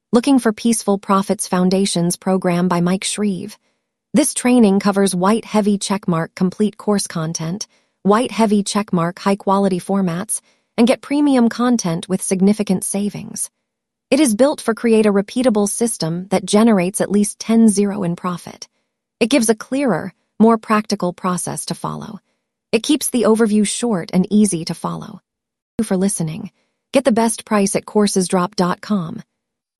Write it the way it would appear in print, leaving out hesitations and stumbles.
Looking for Peaceful Profits Foundations program by Mike Shreve. This training covers white heavy checkmark complete course content, white heavy checkmark high-quality formats, and get premium content with significant savings. It is built for create a repeatable system that generates at least 10-0 in profit. It gives a clearer, more practical process to follow. It keeps the overview short and easy to follow. Thank you for listening. Get the best price at coursesdrop.com.